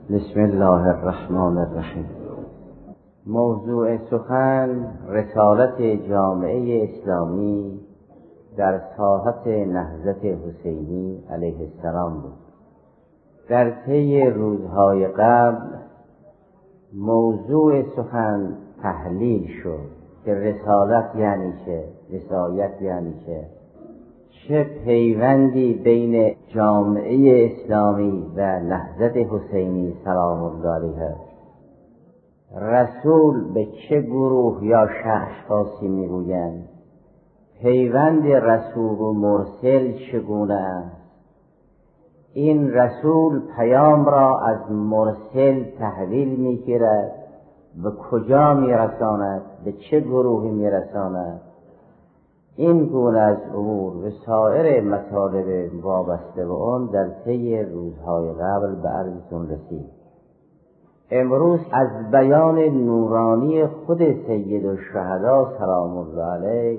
بسم الله الرحمن الرحیم. موضوع سخن رسالت جامعه اسلامی در ساحت نهضت حسینی علیه السلام بود. در طی روزهای قبل موضوع سخن تحلیل شد که رسالت یعنی چه، رسالت یعنی چه پیوندی بین جامعه اسلامی و نهضت حسینی سلام الله علیه، رسول به چه گروه یا اشخاصی میگویند، پیوند رسول و مرسل چگونه است، این رسول پیام را از مرسل تحویل میگیرد به کجا میرساند، به چه گروهی میرساند. این گونه از امور و سایر مطالب وابسته به آن در طی روزهای قبل به عرضتون رسید. امروز از بیان نورانی خود سید الشهدا سلام الله علیه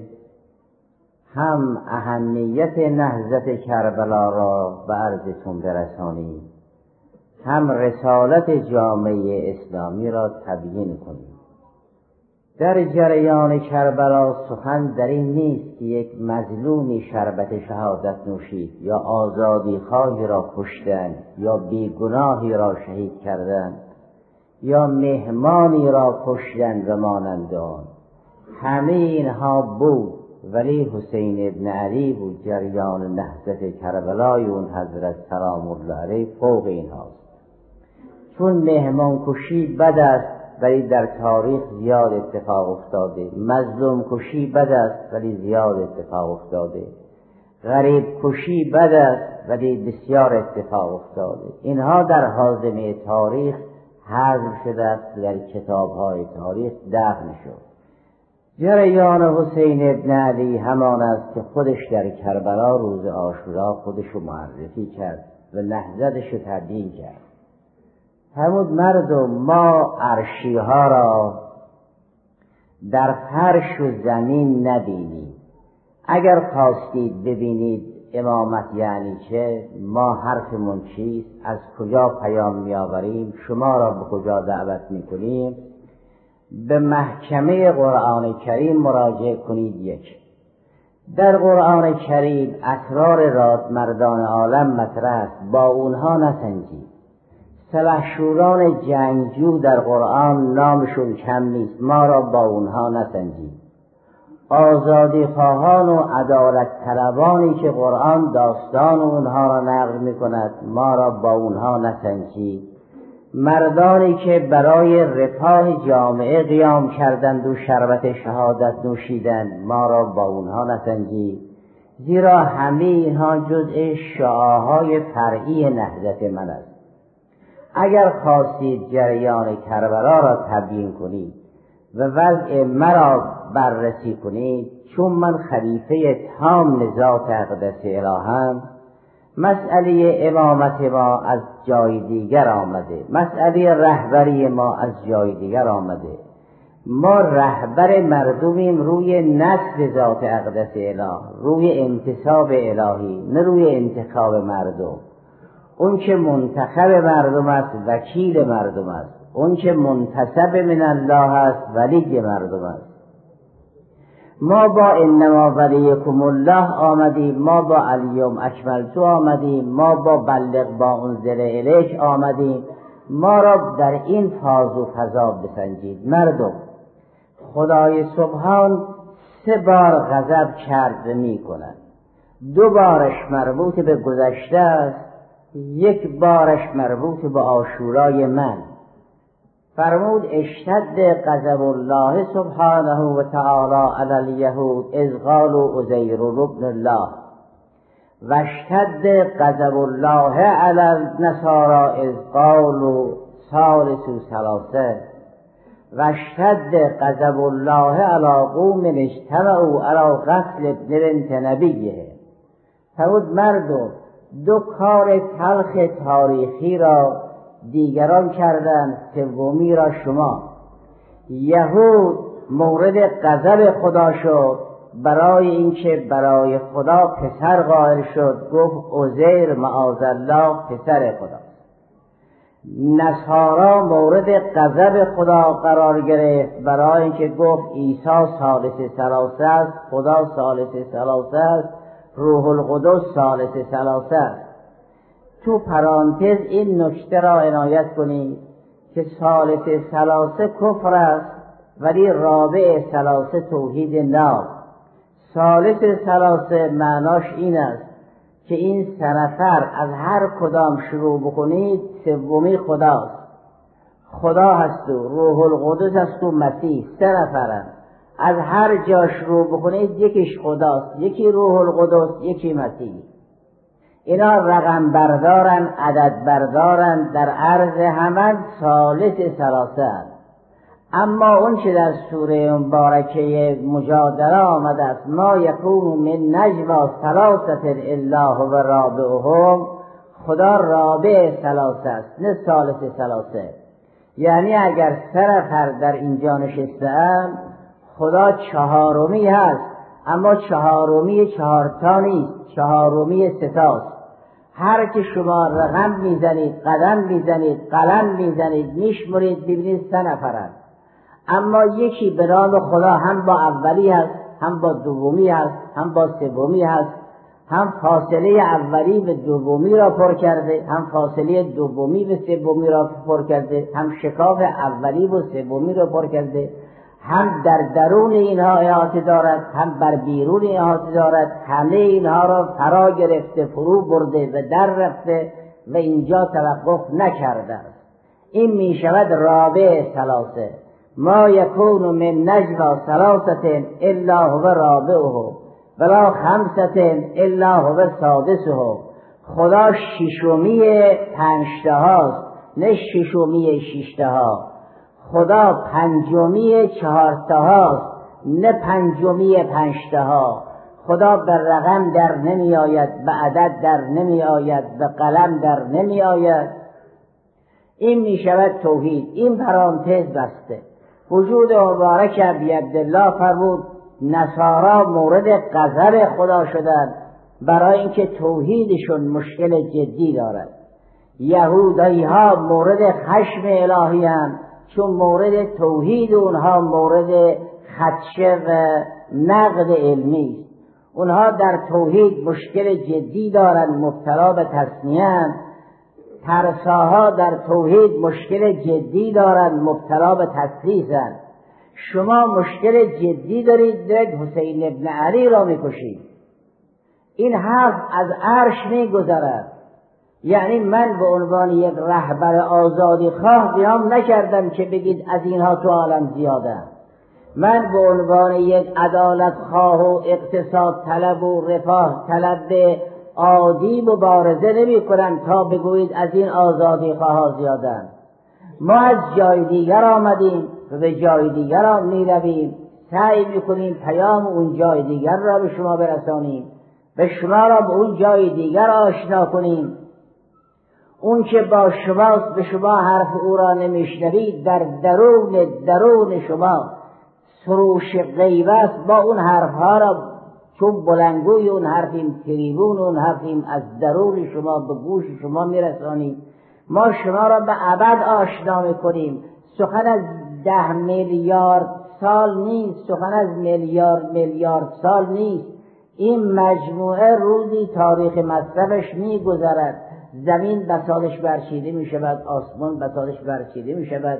هم اهمیت نهضت کربلا را به عرضتون برسانیم، هم رسالت جامعه اسلامی را تبیین کنیم. در جریان کربلا سخن در این نیست که یک مظلومی شربت شهادت نوشید یا آزادی خواهی را کشتند یا بیگناهی را شهید کردند یا مهمانی را کشتند و مانند آن. همه اینها بود، ولی حسین ابن علی بود جریان نهضت کربلای اون حضرت سلام الله علیه فوق اینهاست. چون مهمان کشی بد است ولی در تاریخ زیاد اتفاق افتاده، مظلوم کشی بد است ولی زیاد اتفاق افتاده، غریب کشی بد است ولی بسیار اتفاق افتاده. اینها در حازمه تاریخ حذف شده است، در کتاب‌های تاریخ دفن شد. جریان حسین ابن علی همان است که خودش در کربلا روز عاشورا خودشو معرفی کرد و نهضتشو تبیین کرد. همون مردم، ما عرشی ها را در فرش و زمین نبینید. اگر خواستید ببینید امامت یعنی چه، ما حرفمون چیست، از کجا پیام میآوریم، شما را به کجا دعوت میکنیم، به محکمه قرآن کریم مراجعه کنید. یک، در قرآن کریم اسرار رادمردان عالم مطرح است، با اونها نسنجید. سلحشوران جنگجو در قرآن نامشون کم نیست، ما را با اونها نسنجید. آزادی خواهان و عدالت طلبانی که قرآن داستان اونها را نقل میکند، ما را با اونها نسنجید. مردانی که برای رفاه جامعه قیام کردند و شربت شهادت نوشیدند، ما را با اونها نسنجید. زیرا همه اینها جزء شعاعهای فرعی نهضت من است. اگر خواستید جریان کربلا را تبیین کنید و وضع مرا بررسی کنید، چون من خلیفه تام ذات اقدس الهام، مسئله امامت ما از جای دیگر آمده، مسئله رهبری ما از جای دیگر آمده. ما رهبر مردمیم روی نصب ذات اقدس اله، روی انتصاب الهی، نه روی انتخاب مردم. اون که منتخب مردم است وکیل مردم است، اون که منتصب من الله است ولی مردم است. ما با انما ولیکم الله آمدیم، ما با الیوم اکملت آمدیم، ما با بلغ با انزل الیک آمدیم. ما را در این فاز و فضا بسنجید. مردم، خدای سبحان 3 بار غضب کرد و می کند. 2 بارش مربوط به گذشته است، 1 بارش مربوط به عاشورای من. فرمود اشتد غضب الله سبحانه و تعالی علی الیهود اذ قالوا عزیر ابن الله و اشتد غضب الله علی النصارى اذ قالوا ثالث ثلاثه و اشتد غضب الله علی قوم اجتمعوا علی قتل ابن بنت نبیه. فرمود مردم، 2 کار تلخ تاریخی را دیگران کردند، سومی را شما. یهود مورد غضب خدا شد برای اینکه برای خدا پسر قائل شد، گفت عزیر معاذ الله پسر خدا. نصارا مورد غضب خدا قرار گرفت، برای اینکه گفت عیسی ثالث ثلاثه است، خدا ثالث ثلاثه است، روح القدس ثالث ثلاثه است. تو پرانتز این نکته را عنایت کنید که ثالث ثلاثه کفر است، ولی رابع ثلاثه توحید نه. ثالث ثلاثه معناش این است که این سه نفر از هر کدام شروع بکنید سومی خداست. خدا هست و روح القدس هست و مسیح، سه نفرند. از هر جا شروع بکنید یکیش خداست، یکی روح القدس، یکی مسیح. اینا رقم بردارن، عدد بردارن، در عرض همه ثالث ثلاثه هست. اما اون چه در سوره مبارکه مجادله آمده است، ما یکون من نجوا ثلاثه الا هو رابعهم، خدا رابع ثلاثه است نه ثالث ثلاثه. یعنی اگر سه نفر در اینجا نشسته‌اند، خدا چهارمی هست، اما چهارمی چهارتا نیست، چهارمی ستاست. هر که شما رقم میزنید، قدم میزنید، قلم میزنید، میشمرید، ببینید سه نفرند. اما یکی به نام خدا هم با اولی هست، هم با دومی هست، هم با سومی هست، هم فاصله اولی به دومی را پر کرده، هم فاصله دومی به سومی را پر کرده، هم شکاف اولی و سومی را پر کرده، هم در درون اینها احاطه دارد، هم بر بیرون احاطه دارد. همه اینها را فرا گرفته، فرو برده و در رفته و اینجا توقف نکرده. این می شود رابع ثلاثه. ما یکون من نجوا ثلاثه الا هو رابعه ولا خمسه الا هو سادسه. خدا ششمی پنجتاهاست نه ششمی ششتاها. خدا پنجمی چهارتاهاست نه پنجمی پنجتاها. خدا به رقم در نمی آید، به عدد در نمی آید، به قلم در نمی آید. این می شود توحید. این پرانتز بسته. وجود مبارک ابی عبدالله فرمود نصارا مورد غضب خدا شدند برای اینکه توحیدشون مشکل جدی دارد. یهودی ها مورد خشم الهی هستند، چون مورد توحید اونها مورد خدشه و نقد علمی است. اونها در توحید مشکل جدی دارند، مبتلا به تصنیه. ترساها در توحید مشکل جدی دارند، مبتلا به تثلیثند. شما مشکل جدی دارید، حسین ابن علی را میکشید. این حرف از عرش میگذرد. یعنی من به عنوان یک رهبر آزادی خواه قیام نکردم که بگید از اینها تو عالم زیاده. من به عنوان یک عدالت خواه و اقتصاد طلب و رفاه طلب عادی مبارزه نمی کنم تا بگویید از این آزادی خواه زیاده. ما از جای دیگر آمدیم و به جای دیگر هم می رویم، سعی می کنیم پیام اون جای دیگر را به شما برسانیم، به شما را به اون جای دیگر آشنا کنیم. اون که با شماست به شما حرف او را نمیشنوید، در درون شما سروش غیبه است. با اون حرفها را چون بلنگوی اون حرفیم، تریبون اون حرفیم، از درون شما به گوش شما میرسانیم. ما شما را به ابد آشنا میکنیم. سخن از 10 میلیارد سال نیست، سخن از میلیارد سال نیست. این مجموعه روزی تاریخ مصرفش میگذرد. زمین بساطش برچیده می شود، آسمان بساطش برچیده می شود.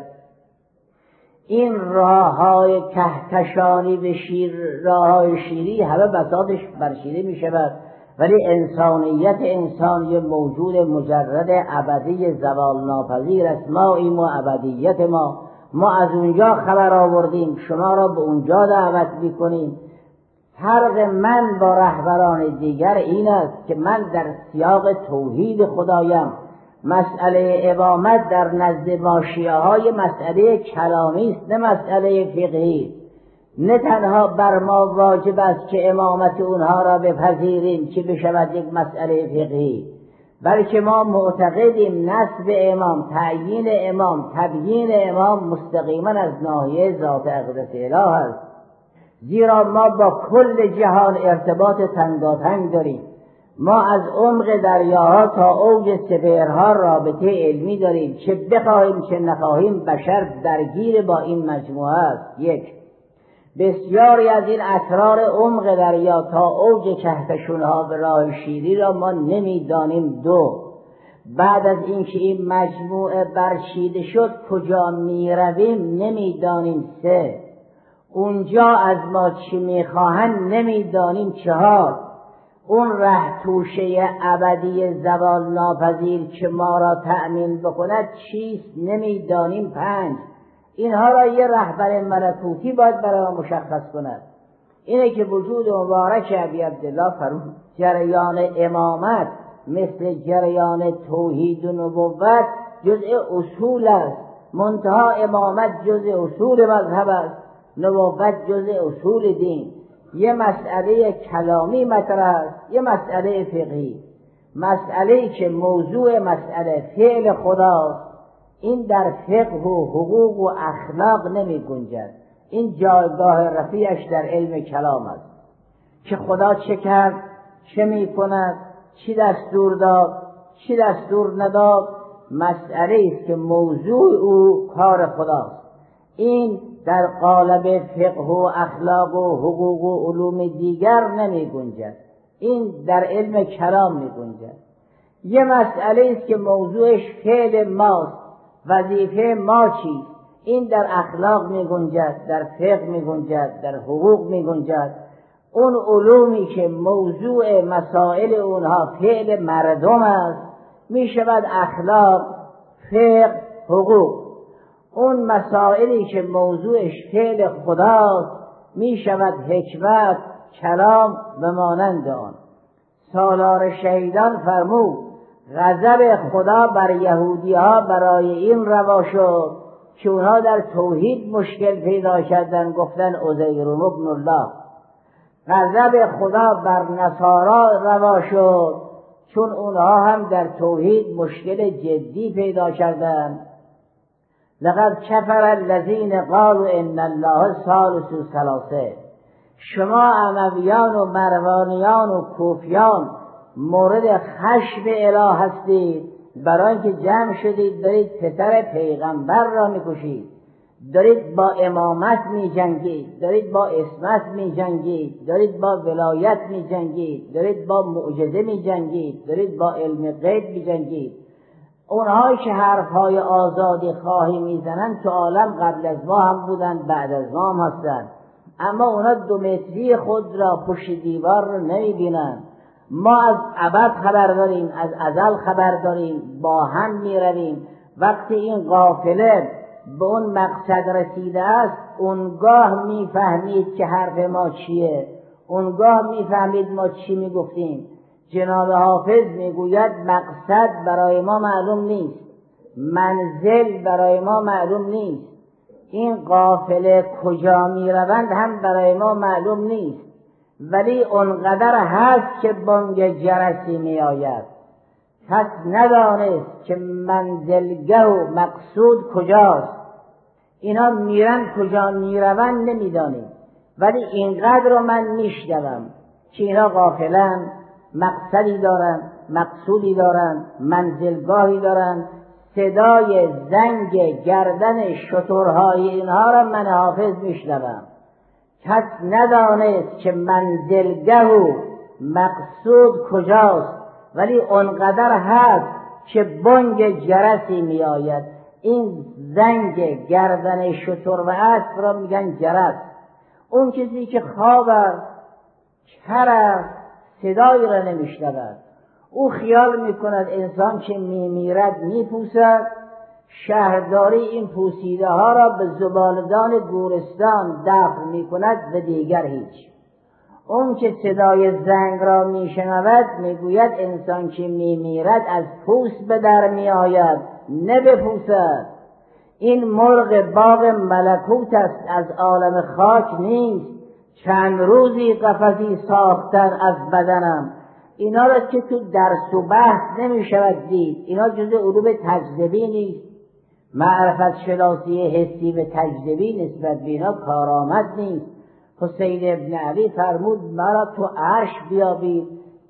این راههای کهکشانی به راههای شیری همه بساطش برچیده می شود. ولی انسانیت انسان یه موجود مجرد ابدی زوال ناپذیر است. ما این ابدیت ما از اونجا خبر آوردیم، شما را به اونجا دعوت میکنیم. فرق من با رهبران دیگر این است که من در سیاق توحید خدایم. مسئله امامت در نزد ما شیعه های مسئله کلامی است نه مسئله فقهی. نه تنها بر ما واجب است که امامت اونها را بپذیریم که بشود یک مسئله فقهی، بلکه ما معتقدیم نسب امام، تعیین امام، تبیین امام مستقیما از ناحیه ذات اقدس اله است. زیرا ما با کل جهان ارتباط تنگاتنگ داریم. ما از عمق دریاها تا اوج سپهرها رابطه علمی داریم، چه بخواهیم چه نخواهیم بشر درگیر با این مجموعه است. یک، بسیاری از این اسرار عمق دریا تا اوج کهکشانها به راه شیری را ما نمیدانیم. دو، بعد از اینکه این مجموعه برچیده شد کجا میرویم نمیدانیم. سه، اونجا از ما چی میخواهند نمیدانیم. چهار، اون ره توشه ابدی زوال ناپذیر که ما را تأمین بکند چیست نمیدانیم. پنج، اینها را یه رهبر ملکوتی باید برای ما مشخص کند. اینه که وجود مبارک ابی عبدالله فرمود جریان امامت مثل جریان توحید و نبوت جزء اصول است، منتها امامت جزء اصول مذهب است، نبوت جزء اصول دین. یه مسئله کلامی مطرح است، یه مسئله فقهی. مسئله‌ای که موضوع مسئله فعل خداست، این در فقه و حقوق و اخلاق نمی گنجد. این جایگاه رفیعش در علم کلام است که خدا چه کرد، چه می کند، چی دستور داد، چی دستور نداد. مسئله است که موضوع او کار خداست. این در قالب فقه و اخلاق و حقوق و علوم دیگر نمی گنجد، این در علم کلام می گنجد. یه مسئله است که موضوعش فعل ماست، وظیفه ما چیست، این در اخلاق می گنجد، در فقه می گنجد، در حقوق می گنجد. اون علومی که موضوع مسائل اونها فعل مردم است می شود اخلاق، فقه، حقوق. اون مسائلی که موضوعش فعل خداست می شود حکمت، کلام و مانند آن. سالار شهیدان فرمود غضب خدا بر یهودی ها برای این روا شد که اونها در توحید مشکل پیدا کردن، گفتن عزیر ابن الله. غضب خدا بر نصارا روا شد چون اونها هم در توحید مشکل جدی پیدا کردن. لقد کفر الذین قالوا ان الله ثالث ثلاثه. شما امویان و مروانیان و کوفیان مورد خشم اله هستید، برای اینکه جمع شدید دارید پسر پیغمبر را میکشید، دارید با امامت میجنگید، دارید با عصمت میجنگید، دارید با ولایت میجنگید، دارید با معجزه میجنگید، دارید با علم غیب میجنگید. اونهایی که حرفهای آزادی خواهی میزنن تو عالم قبل از ما هم بودن، بعد از ما هم هستن، اما اونا 2 متری خود را پشت دیوار رو نمیبینن. ما از ابد خبر داریم، از ازل خبر داریم، با هم میرویم. وقتی این قافله به اون مقصد رسیده است اونگاه میفهمید که حرف ما چیه، اونگاه میفهمید ما چی میگفتیم. جناب حافظ میگوید مقصد برای ما معلوم نیست، منزل برای ما معلوم نیست، این قافله کجا میروند هم برای ما معلوم نیست، ولی اونقدر هست که بانگ جرسی میآید. کس ندانست که منزلگه و مقصود کجاست. اینا میرن کجا میروند نمیدانیم، ولی اینقدر رو من میشنوم که اینا غافلن، مقصدی دارن، مقصودی دارن، منزلگاهی دارن. صدای زنگ گردن شترهای اینها را من حافظ میشنوم. کس ندانست که منزلگه و مقصود کجاست، ولی اونقدر هست که بانگ جرسی می آید. این زنگ گردن شتر و اسب را میگن جرس. اون کسی که خواب است، کر است، صدایی را نمیشنود. او خیال میکند انسان که میمیرد میپوسد، شهرداری این پوسیده ها را به زبالدان گورستان دفن میکند و دیگر هیچ. اون که صدای زنگ را میشنود میگوید انسان که میمیرد از پوست به در میآید، نه بپوسد. این مرغ باغ ملکوت است، از عالم خاک نیست. چند روزی قفسی ساختن از بدنم. اینا را که تو درس و بحث نمی شود دید، اینا جزء علوم تجربی نیست. معرفت شناسی حسی و تجربی نسبت به اینا کارآمد نیست. حسین ابن علی فرمود مرا تو عرش بیابید،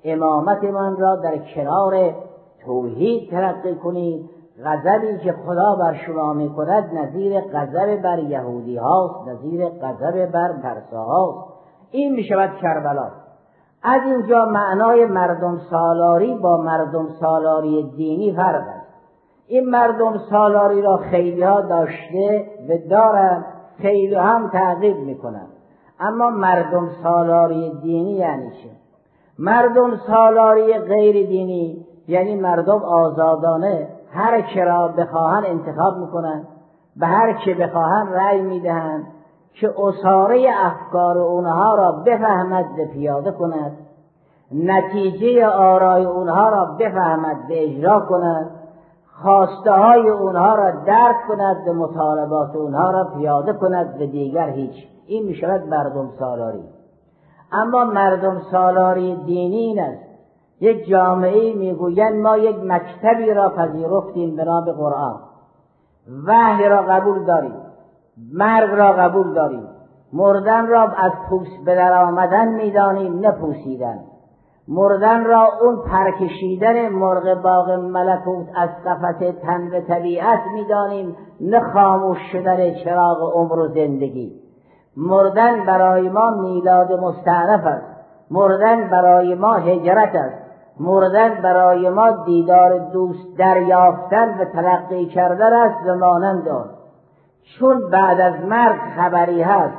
امامتمان را در کنار توحید تلقی کنید. غضبی که خدا بر شما می کند نظیر غضب بر یهودی هاست، نظیر غضب بر ترسا هاست. این می شود کربلا. از اینجا معنای مردم سالاری با مردم سالاری دینی فرق است. این مردم سالاری را خیلی ها داشته و دارند، خیلی هم تعقیب می کنند. اما مردم سالاری دینی یعنی چه؟ مردم سالاری غیر دینی یعنی مردم آزادانه هر که را بخواهند انتخاب میکنند، به هر که بخواهند رأی میدهند که اصاره افکار اونها را بفهمد و پیاده کند، نتیجه آرای اونها را بفهمد و اجرا کند، خواسته های اونها را درک کند و مطالبات اونها را پیاده کند و دیگر هیچ. این میشود مردم سالاری. اما مردم سالاری دینی این است: یک جامعه میگویند ما یک مکتبی را پذیرفتیم به نام قرآن، وحی را قبول داریم، مرگ را قبول داریم، مردن را از پوست به در آمدن میدانیم نه پوسیدن، مردن را اون پرکشیدن مرغ باغ ملکوت از قفس تن به طبیعت میدانیم نه خاموش شدن چراغ عمر و زندگی. مردن برای ما میلاد مستأنف است، مردن برای ما هجرت است، مردن برای ما دیدار دوست دریافتن و تلقی کردن است و مانند آن. چون بعد از مرگ خبری هست،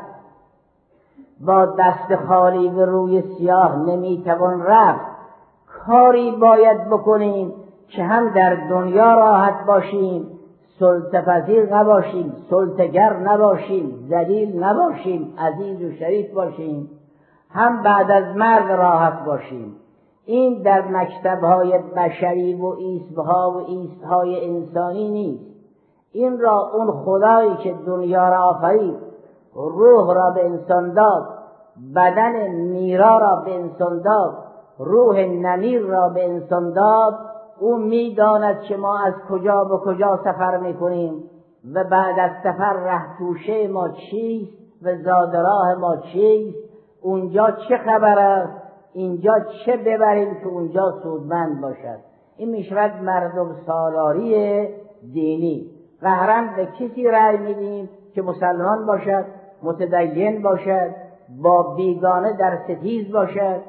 با دست خالی و روی سیاه نمیتوان رفت. کاری باید بکنیم که هم در دنیا راحت باشیم، سلطه پذیر نباشیم، سلطه‌گر نباشیم، ذلیل نباشیم، عزیز و شریف باشیم، هم بعد از مرگ راحت باشیم. این در مکتب‌های بشری و ایست‌ها و ایست‌های انسانی نیست. این را اون خدایی که دنیا را آفرید، روح را به انسان داد، بدن میرا را به انسان داد، روح نمیر را به انسان داد، او میداند که ما از کجا به کجا سفر میکنیم و بعد از سفر ره توشه ما چیست و زادراه ما چیست، اونجا چه خبر است، اینجا چه ببریم که اونجا سودمند باشد. این میشود مردم سالاری دینی. قهرن به کسی رأی میدیم که مسلمان باشد، متدین باشد، با بیگانه در ستیز باشد،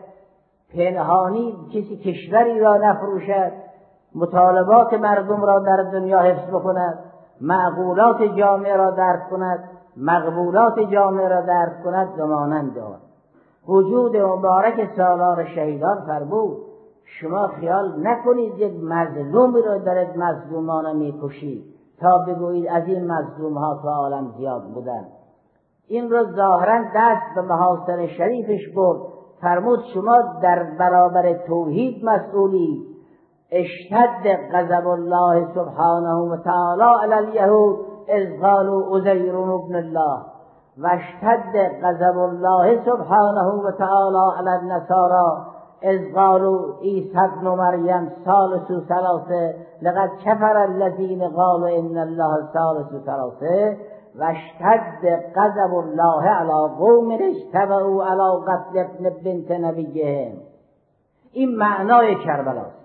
پنهانی کسی کشوری را نفروشد، مطالبات مردم را در دنیا حفظ بکند، معقولات جامعه را درک کند، مقبولات جامعه را درک کند و مانند آن. وجود مبارک سالار شهیدان فرمود شما خیال نکنید یک مظلومی را دارد مظلومانه میکشید تا بگویید از این مظلوم ها تو عالم زیاد بودن. این را ظاهرا دست به محاسن شریفش برد، فرمود شما در برابر توحید مسئولی. اشتد غضب الله سبحانه و تعالی علی الیهود اذ قالوا عزیر ابن الله و اشتد غضب الله سبحانه و تعالی علی النصارى اذ قالوا عیسی ابن مریم ثالث ثلاثه لقد کفر الذین قالوا ان الله ثالث ثلاثه و اشتد غضب الله علی قوم اجتمعوا علی قتل ابن بنت نبیهم. این معنای کربلاست.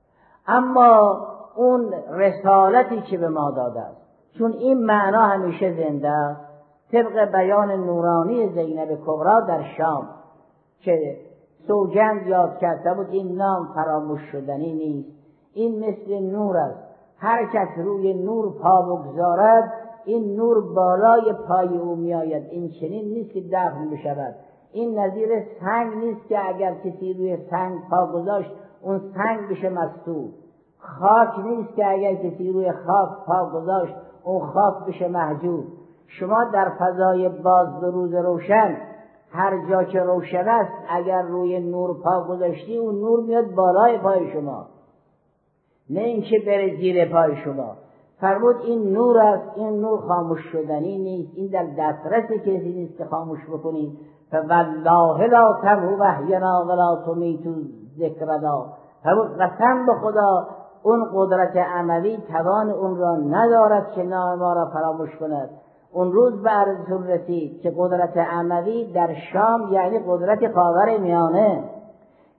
اما اون رسالتی که به ما داده است، چون این معنا همیشه زنده است، طبق بیان نورانی زینب کبرا در شام که سوگند یاد کرده بود این نام فراموش شدنی نیست، این مثل نور است، هر کس روی نور پا بگذارد این نور بالای پای او می آید. این چنین نیست که دفن بشود. این نظیر سنگ نیست که اگر کسی روی سنگ پا گذاشت اون سنگ بشه مستور. خاک نیست که اگر کسی روی خاک پا گذاشت اون خاک بشه محجوب. شما در فضای باز به روز روشن هر جا که روشن است اگر روی نور پا گذاشتی اون نور میاد بالای پای شما، نه اینکه بره زیر پای شما. فرمود این نور است، این نور خاموش شدنی نیست، این در دسترس کسی نیست که خاموش بکنید. فوالله لا تمحو وحینا ولا تمیت ذکرنا. فرمود قسم به خدا اون قدرت عملی توان اون را ندارد که نام ما را فراموش کند. اون روز به عرضتون رسید که قدرت عملی در شام یعنی قدرت خاور میانه،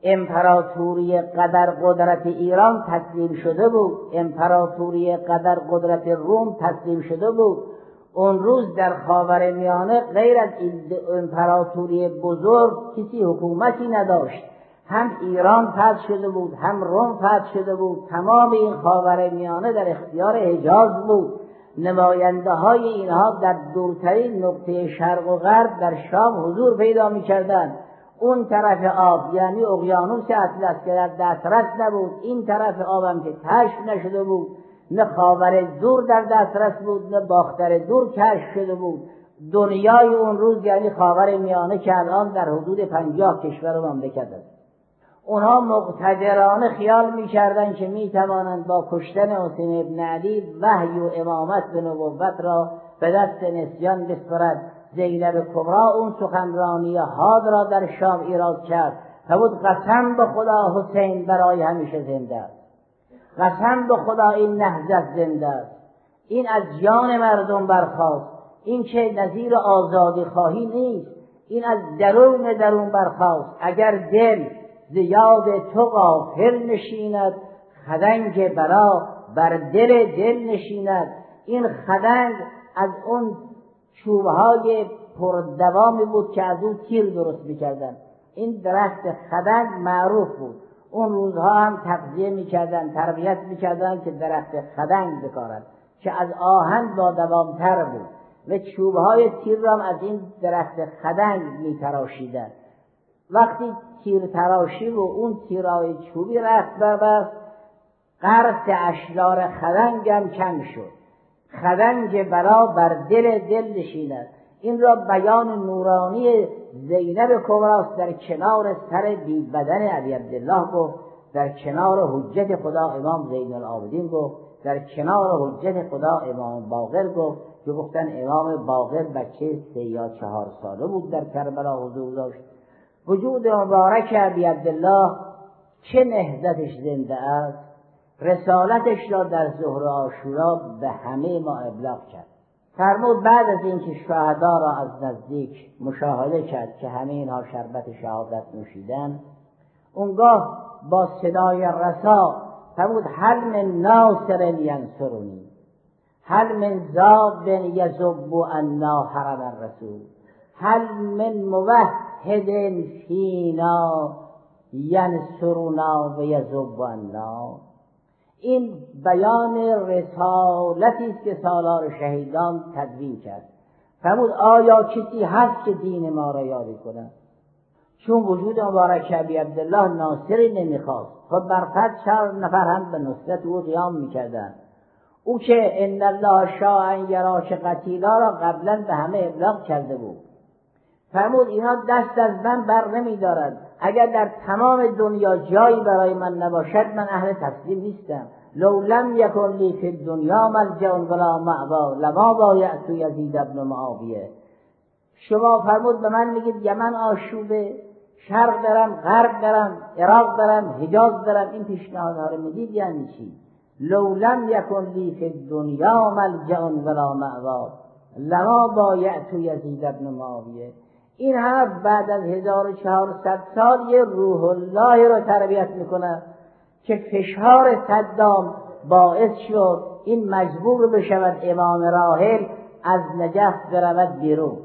امپراتوری قدر قدرت ایران تسلیم شده بود، امپراتوری قدر قدرت روم تسلیم شده بود. اون روز در خاورمیانه غیر از این امپراتوری بزرگ کسی حکومتی نداشت. هم ایران فتح شده بود، هم روم فتح شده بود. تمام این خاورمیانه در اختیار حجاز بود. نماینده های اینها در دورترین نقطه شرق و غرب در شام حضور پیدا می کردند. اون طرف آب یعنی اقیانوس اطلس که در دسترس نبود، این طرف آب هم که کشف نشده بود، نه خاور دور در دسترس بود، نه باختر دور کشف شده بود. دنیای اون روز یعنی خاور میانه که الان در حدود 50 کشور و مملکت است. اونها مقتدرانه خیال می‌کردند که می‌توانند با کشتن حسین ابن علی وحی و امامت به نبوت را به دست نسیان بسپارد. زینب کبری اون سخنرانی حاد را در شام ایراد کرد. فرمود قسم به خدا حسین برای همیشه زنده است. قسم به خدا این نهضت زنده است. این از جان مردم برخاست. این که نظیر آزادی خواهی نیست، این از درون برخاست. اگر دل ز یاد تو غافل نشیند، خدنگ بلا بر دل نشیند. این خدنگ از اون چوبهای پردوامی بود که از اون تیر درست میکردن. این درخت خدنگ معروف بود. اون روزها هم تغذیه میکردن، تربیت میکردن که درخت خدنگ بکارن که از آهن با دوامتر بود و چوبهای تیر را از این درخت خدنگ میتراشیدن. وقتی تیر تراشی و اون تیرای چوبی رفت بربست، قرص اشلار خدنگ هم کم شد. خدنگ بلا بر دل نشیند. این را بیان نورانی زینب کبری در کنار سر بی بدن علی عبدالله گفت، در کنار حجت خدا امام زین العابدین گفت، در کنار حجت خدا امام باقر گفت که گفتن امام باقر بچه 3 یا 4 ساله بود در کربلا حضور داشت. وجود مبارک علی عبدالله چه نهضتش زنده است. رسالتش را در ظهر عاشورا به همه ما ابلاغ کرد. فرمود بعد از اینکه شهدا را از نزدیک مشاهده کرد که همه اینها شربت شهادت نوشیدن، اونگاه با صدای رسا فرمود هل من ناصر ینصرنی، هل من ذاب یذب عنا حرم الرسول، هل من موحد فینا ینصرنا و یذب عنا. این بیان رسالتی است که سالار شهیدان تدوین کرد. فرمود آیا کسی هست که دین ما را یاری کند؟ چون وجود مبارک ابی عبدالله ناصری نمیخواست، خب برفت 4 نفر هم به نصرت او قیام میکردن. او که ان الله شاء ان یراک قتیلا را قبلا به همه ابلاغ کرده بود. فرمود اینا دست از من بر نمیدارد. اگر در تمام دنیا جایی برای من نباشد من اهل تسلیم نیستم. لو لم یکن لی فی الدنیا ملجأ ولا مأوی لما بایعت یزید ابن معاویه. شما فرمود به من میگید یمن آشوبه، شرق برم، غرب برم، عراق برم، حجاز برم، این پیشنهادها رو میدید یعنی چی؟ لو لم یکن لی فی الدنیا ملجأ ولا مأوی لما بایعت یزید ابن معاویه. این حرف بعد از 1400 سال یه روح الله را تربیت میکنه که فشار صدام باعث شد این مجبور بشود امام راحل از نجف برود بیرون.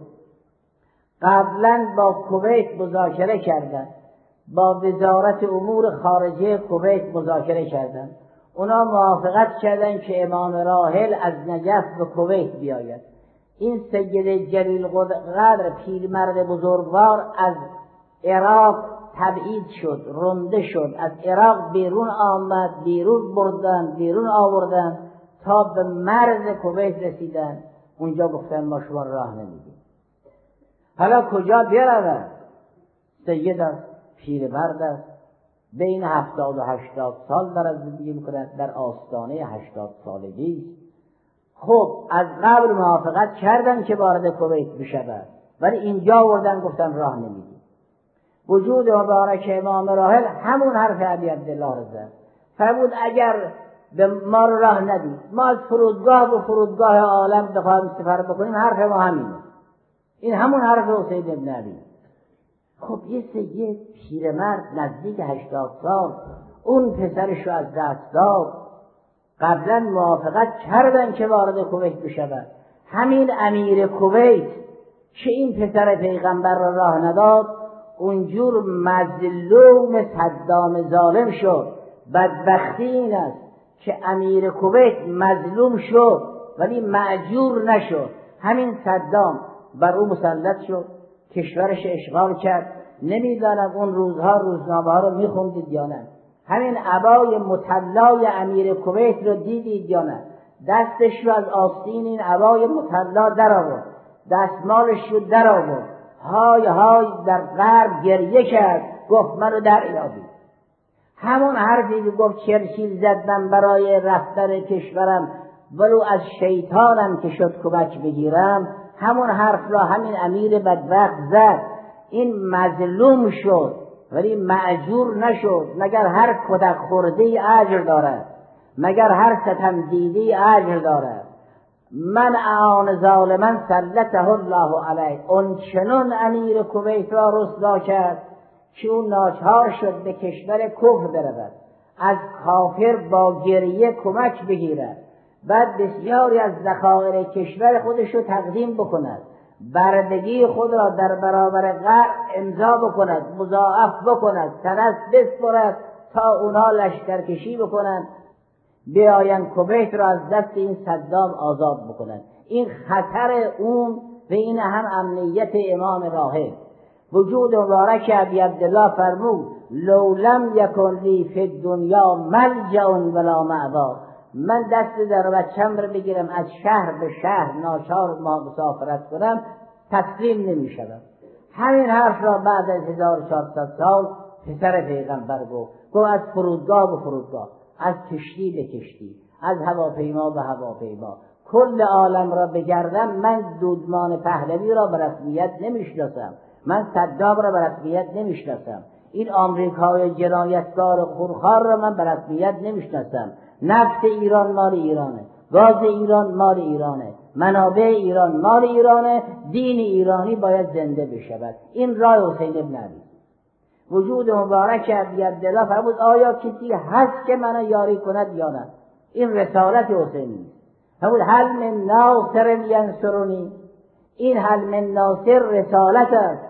قبلا با کویت مذاکره کردند، با وزارت امور خارجه کویت مذاکره کردند. اونا موافقت کردند که امام راحل از نجف به کویت بیاید. این سید جلیل قدر پیرمرد بزرگوار از عراق تبعید شد، رنده شد، از عراق بیرون آمد، بیرون آوردن تا به مرز کویت رسیدن. اونجا گفتن ما شما راه نمیدیم. حالا کجا برود؟ سید است، پیرمرد است، بین 70 و 80 سال دارد زندگی میکند، در آستانه 80 سالگی. خب از قبل موافقت کردن که وارد کویت بشود، ولی اینجا آوردن گفتن راه نمیدیم. وجود مبارک امام راحل همون حرف ابی عبدالله را زد. فرمود اگر به ما راه ندید، ما از فرودگاه به فرودگاه عالم بخواهیم سفر بکنیم، حرف ما همینه. این همون حرف حسین ابن علی. خب یه پیرمرد نزدیک 80 سال اون پسرش رو از دست داد. قبلا موافقت کردن که وارد کویت بشود. همین امیر کویت که این پسر پیغمبر را راه نداد اونجور مظلوم صدام ظالم شد. بدبختی این است که امیر کویت مظلوم شد ولی مأجور نشد. همین صدام بر او مسلط شد، کشورش اشغال کرد. نمیدانم اون روزها روزنامه ها رو میخوندید یا نه. همین عبای مطلای امیر کویت رو دیدید یا نه؟ دستش رو از آستین این عبای مطلا در آورد، دستمالش رو در آورد، های های در غرب گریه کرد، گفت منو در یابید. همون حرفی که گفت چرچیل زد من برای رفتن کشورم ولو از شیطانم که شد کمک بگیرم، همون حرف را همین امیر بدبخت زد. این مظلوم شد ولی مأجور نشد. مگر هر کودک خورده اجر دارد؟ مگر هر ستم دیده اجر دارد؟ من اعان ظالما سلطه الله علیه. اون چنان امیر کویت را رسوا کرد که اون ناچار شد به کشور کفر برود، از کافر با گریه کمک بگیرد، بعد بسیاری از ذخایر کشور خودش رو تقدیم بکند، بردگی خود را در برابر غرب امضا بکند، مضاعف بکند، سند بسپرد تا اونا لشکرکشی بکنند بیاین کویت را از دست این صدام آزاد بکنند. این خطر اون و این هم امنیت امام راهب. وجود مبارک ابی عبدالله فرمود لو لم یکن لی فی الدنیا ملجأ ولا مأوا. من دست در بچم رو بگیرم از شهر به شهر ناچار ما مسافرت کنم تسلیم نمی شدم. همین حرف را بعد از 1400 سال پسر پیغمبر گفت از فرودگاه به فرودگاه، از کشتی به کشتی، از هواپیما به هواپیما، کل عالم را بگردم. من دودمان پهلوی را به رسمیت نمیشناسم، من صدام را به رسمیت نمیشناسم، این آمریکای جنایتکار خونخوار را من به رسمیت نمیشناسم. نفت ایران مال ایرانه، گاز ایران مال ایرانه، منابع ایران مال ایرانه، دین ایرانی باید زنده بشود. این راه حسین ابن علی. وجود مبارک ابی عبدالله فرمود آیا کسی هست که منو یاری کند یا نه؟ این رسالت حسینی است. فرمود هل من ناصر ینصرنی. این هل من ناصر رسالت است.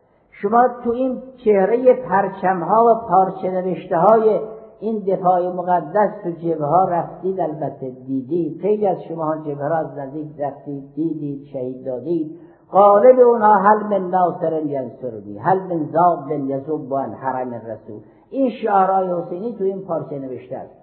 شما تو این چهره پرچمها و پارچه نوشته های این دفاع مقدس تو جبهه ها رفتید، البته دیدید، خیلی از شما جبهه ها از نزدیک رفتید، دیدید، شهید دادید. غالب اونها هل من ناصر ینصرنی، هل من ذاب یذب عن حرم الرسول. این شعارهای حسینی تو این پارچه نوشته است.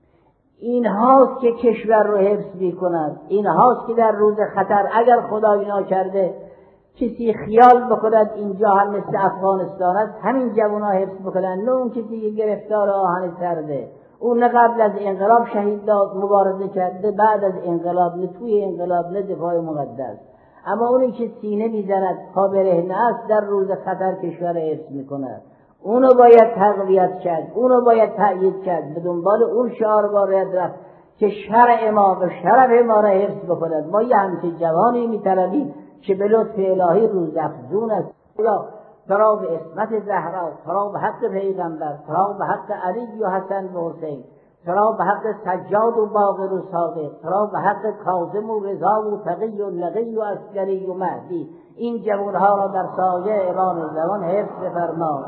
این هاست که کشور رو حفظ می‌کند. این هاست که در روز خطر اگر خدای ناکرده کسی خیال بکند اینجا هم مثل افغانستان است، همین جوان‌ها حفظ بکنن، نه اون کسی که گرفتار آهن سرده، اون نه قبل از انقلاب شهید داد مبارزه کرده، بعد از انقلاب، نه توی انقلاب، نه دفاع مقدس. اما اونی که سینه میزند پا برهنه است در روز خطر کشور حفظ میکند، اونو باید تقویت کرد، اونو باید تأیید کرد، به دنبال اون شعار باید رفت که شرع ما و شرف ما را حفظ بکند. ما یه همچین جوانی میطلبیم که به لطف الهی روز افزون است. یا ترا به عصمت زهرا، ترا به حق پیغمبر، ترا به حق علی و حسن و حسین، ترا به حق سجاد و باقر و صادق، ترا به حق کاظم و رضا و تقی و نقی و عسکری و مهدی. این جوانها را در سایه امام زمان حفظ بفرما.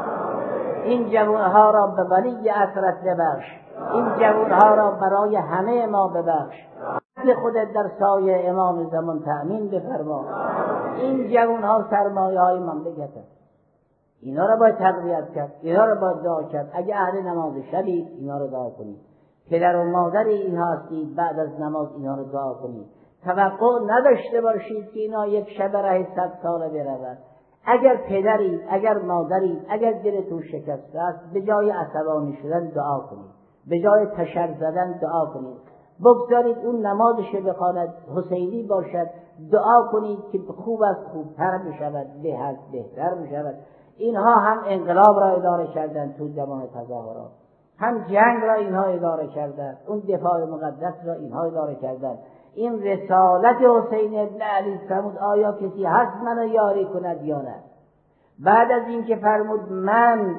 این جوانها را به ولی اثرت ببخش. این جوانها را برای همه ما ببخش. خودت در سایه امام زمان تأمین بفرما. این جوانها سرمایه های مملکت است. اینا را باید تقویت کرد، اینا را باید دعا کرد. اگه اهل نماز شبید اینا را دعا کنید، پدر و مادر اینها هستید بعد از نماز اینا را دعا کنید. توقع نداشته باشید که اینا یک شب ره 100 ساله برود. اگر پدرید، اگر مادرید، اگر دلتون شکسته است، به جای عصبانی شدن دعا کنید، به جای تشر زدن دعا کنید. بگذارید اون نمازش بخواند، حسینی باشد، دعا کنید که خوب از خوبتر بشود، بهتر بشود. اینها هم انقلاب را اداره کردند تو زمان تظاهرات، هم جنگ را اینها اداره کردند، اون دفاع مقدس را اینها اداره کردند. این رسالت حسین ابن علی فرمود آیا کسی هست منو یاری کند یا نه؟ بعد از این که فرمود من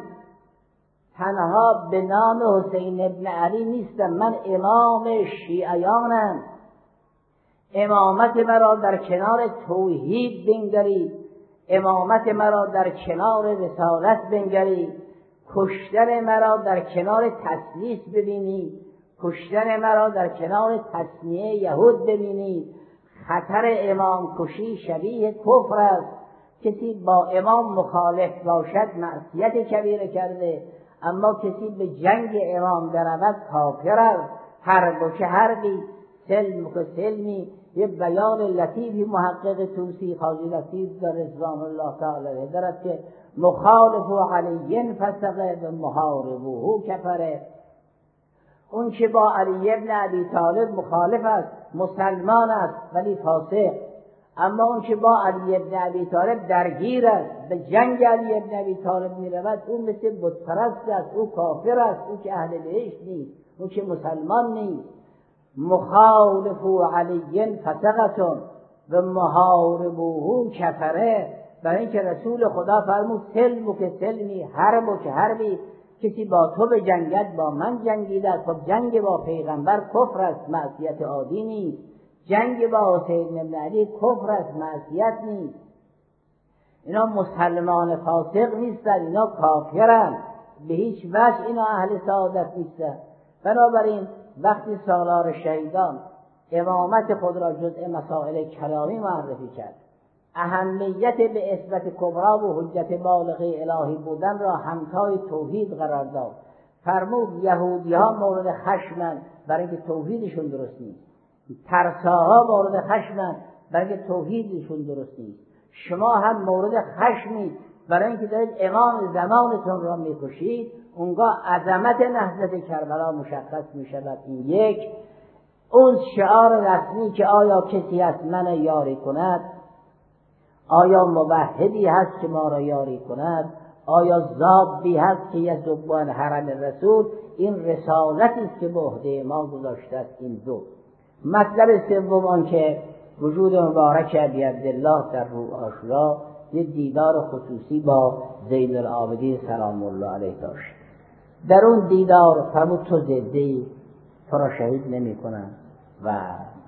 تنها به نام حسین ابن علی نیستم، من امام شیعیانم، امامت مرا در کنار توحید بنگرید، امامت مرا در کنار رسالت بنگرید، کشتن مرا در کنار تسلیس ببینید، کشتن مرا در کنار تصنیع یهود ببینید. خطر امام کشی شبیه کفر است، کسی با امام مخالف باشد معصیت کبیره کرده، اما کسی به جنگ امام برود کافر است. حرب که حربی، سلم که سلمی. یه بیان لطیفی محقق توسی خواجه لطیف در رضوان الله تعالی دارد که مخالف علی فسقه و محاربه کفره. اون که با علی ابن ابی طالب مخالف است مسلمان است ولی فاسق، اما اون که با علی ابن ابی طالب درگیر است، به جنگ علی ابن ابی طالب می رود، اون مثل بت پرست است، او کافر است، او که اهل بهشت نیست، اون که مسلمان نیست. مخالف علی فسقتون و محاربه کفره. برای اینکه رسول خدا فرمود سلم که سلمی، حرب که حربی، کسی با تو به جنگت با من جنگیده است. خب جنگ با پیغمبر کفر است، معصیت عادی نیست. جنگ با حسین بن علی کفر است، معصیت نیست. اینا مسلمان فاسق نیستن، اینا کافرن، به هیچ وجه اینا اهل سعادت نیستن. بنابراین وقتی سالار شهیدان امامت خود را جزء مسائل کلامی معرفی کرد، اهمیت به اثبات کبرا و حجت بالغه الهی بودن را همتای توحید قرار داد. فرمود یهودی ها مورد خشمن برای اینکه توحیدشون درست نیست، ترساها مورد خشمن برای اینکه توحیدشون درست نیست، شما هم مورد خشمید برای اینکه دارید امام زمانتون را میکشید. اونگاه عظمت نهضت کربلا مشخص میشود. این یک. اون شعار رسمی که آیا کسی هست من یاری کند، آیا موحدی هست که ما را یاری کند، آیا ضابی هست که یذب عن حرم رسول، این رسالتی است که به عهده ما گذاشته است. این دو. مطلب سوم آن که وجود مبارک ابی عبدالله در روز عاشورا یه دیدار خصوصی با زین العابدین سلام الله علیه داشت. در اون دیدار فرمود تو زنده‌ای، تو را شهید نمی کنم و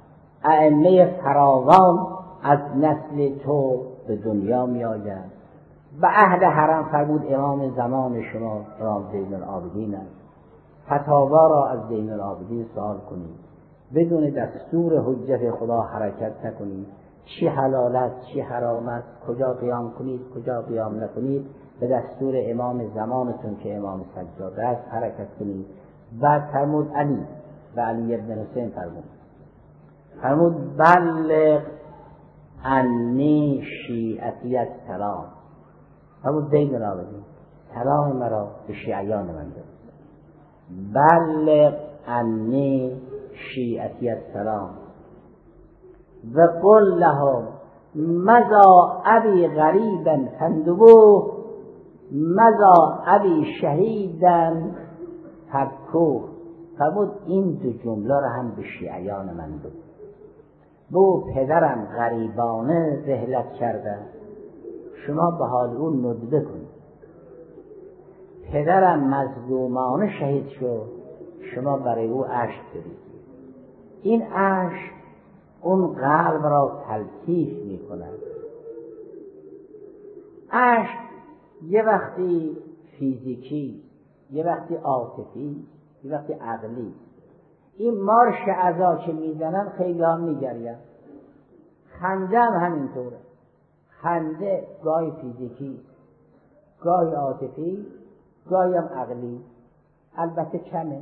ائمه فراوان از نسل تو به دنیا می آید. به اهل حرم فرمود امام زمان شما امام زین العابدین است، فتاوا را از زین العابدین سوال کنید، بدون دستور حجت خدا حرکت نکنید، چی حلال است چی حرام است، کجا قیام کنید کجا قیام نکنید، به دستور امام زمانتون که امام سجاده است حرکت کنید. بعد فرمود علی و علی ابن حسین فرمود بلغ انی شیعتی السلام. فرمود زین العابدین سلام مرا به شیعیان من ده. بلغ انی شیعتی السلام و قل لهم مضى ابی غریبا فاندبوه مضى ابی شهیدا فبکوه. فرمود این دو جمله را هم به شیعیان من بگو. بو پدرم غریبانه رحلت کرده، شما به حال اون ندبه کنید. پدرم مظلومانه شهید شد، شما برای او اشک برید. این اشک اون قلب را تلطیف می کند. اشک یه وقتی فیزیکی، یه وقتی عاطفی، یه وقتی عقلی. این مارش اعضا که میزنن خیلی ها میگرین. خنده هم همینطوره. خنده گاهی فیزیکی، گاهی عاطفی، گاهی هم عقلی، البته کمه.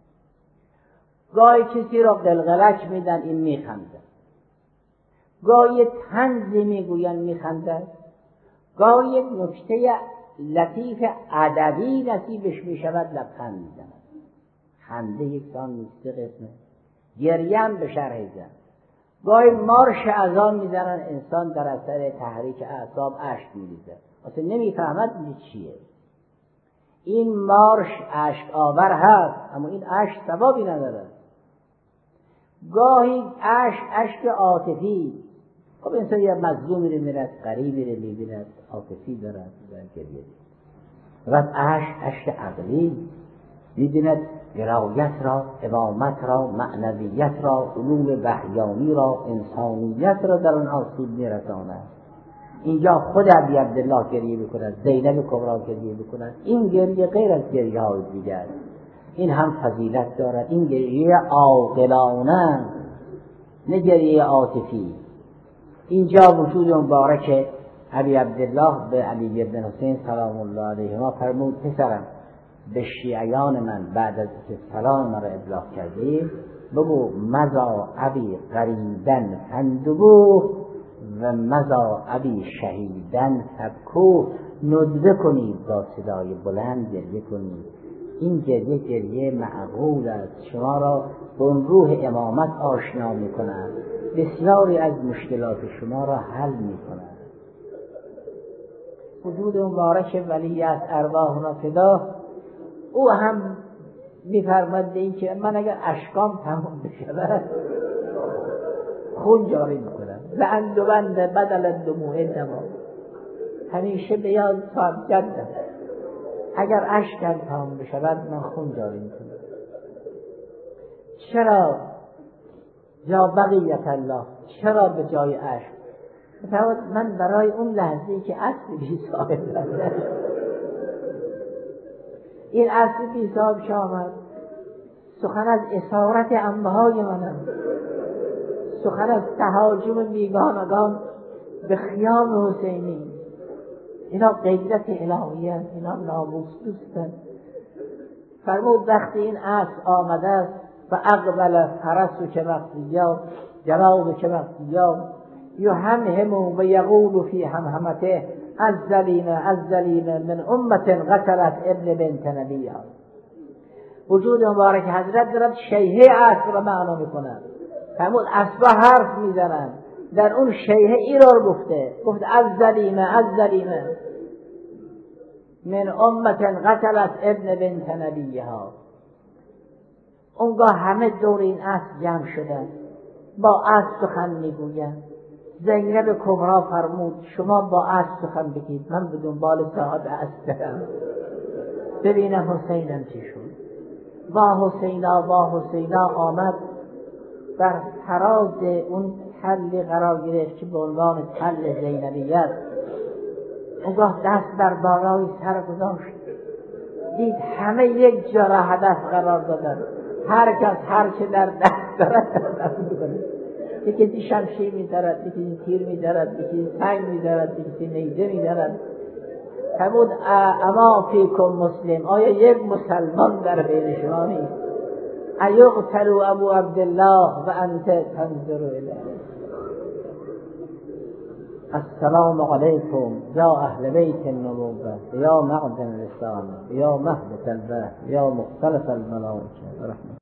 گاهی کسی را قلقلک میدن این میخنده، گاهی طنزی میگوین میخنده، گاهی یک نکته لطیف ادبی نصیبش میشود لبخند میزند. خنده یک سان نیست قسمه، گریه هم به شرح زن. گاهی مارش اذان میزنن، انسان در اثر تحریک اعصاب اشک میریزه، اصلا نمیفهمد این چیه. این مارش اشک آور هست، اما این اشک ثوابی نداره. گاهی اشک عاطفی، خب انسان یه مظلومی رو میرد، غریبی رو میبیند، عاطفی دارد و گریه. و اشک عقلی می‌بیند درایت را، امامت را، معنویت را، علوم وحیانی را، انسانیت را در آن آسیب می‌رساند. اینجا خود ابی عبدالله گریه می‌کند، زینب کبری گریه می‌کند. این گریه غیر از گریه‌های دیگر، این هم فضیلت دارد. این گریه عاقلانه، نه گریه عاطفی. اینجا وجود مبارک ابی عبدالله به علی بن حسین سلام الله علیهما فرمود پسرم به شیعیان من بعد از که سلام مرا ابلاغ کردی بگو مزا ابی غریبن فندبوه و مزا ابی شهیدن فبکوه. ندبه کنید، با صدای بلند گریه کنید. این گریه معقول است، شما را به اون روح امامت آشنا می کند، بسیاری از مشکلات شما را حل می کند. وجود مبارک ولی از ارواحنا فدا، او هم می‌فرماید این که من اگر اشکام تمام بشود خون جاری میکنم. لأندوبند بدل دموع دما، همیشه به یاد صاحب جدم، اگر اشکم تمام بشود من خون جاری میکنم. چرا یا بقیت الله، چرا به جای اشک؟ من برای اون لحظه‌ای که اصل بی صاحب این اصل بی صاحب آمد، سخن از اسارت عمه‌های منم، سخن از تهاجم بیگانگان به خیام حسینی. اینا غیرت الهیه، اینا ناموس دوستن. فرمود وقتی این اصل آمده است و اقبل فرس که وقتیا جواب که وقتیا یهمهم و یقول فی همهمته الذین من امت قتلت ابن بنت نبیها. وجود مبارک حضرت دارد شیهه اصل را معنا میکنند. فرمود اصلا حرف میزنند در اون شیهه ای را گفت الذین من امت قتلت ابن بنت نبیها. اونگاه همه دور این اصل جمع شدند، با اصل سخن میگویند. زینب کبری فرمود شما با اصل سخن بگید، من به دنبال صاحب اصل دارم، ببینم حسینم چی شد. با حسینا آمد، بر فراز اون تل قرار گرفت که به عنوان تل زینبیت. اونگاه دست بر بالای سر گذاشت، دید همه یک جا را هدف قرار دادن، هر کس هر چه در دست دارد یکی شمشیر می‌دارد، یکی تیر می‌دارد، یکی سنگ می‌دارد، یکی نیزه می‌دارد. فرمود اما فیکم مسلم، آیا یک مسلمان در بین شما نیست؟ ایقتل ابو عبدالله و انت تنظر الیه. السلام علیکم یا اهل بیت النبوة یا معدن الاسلام یا مهد البه یا مختلف الملائکه.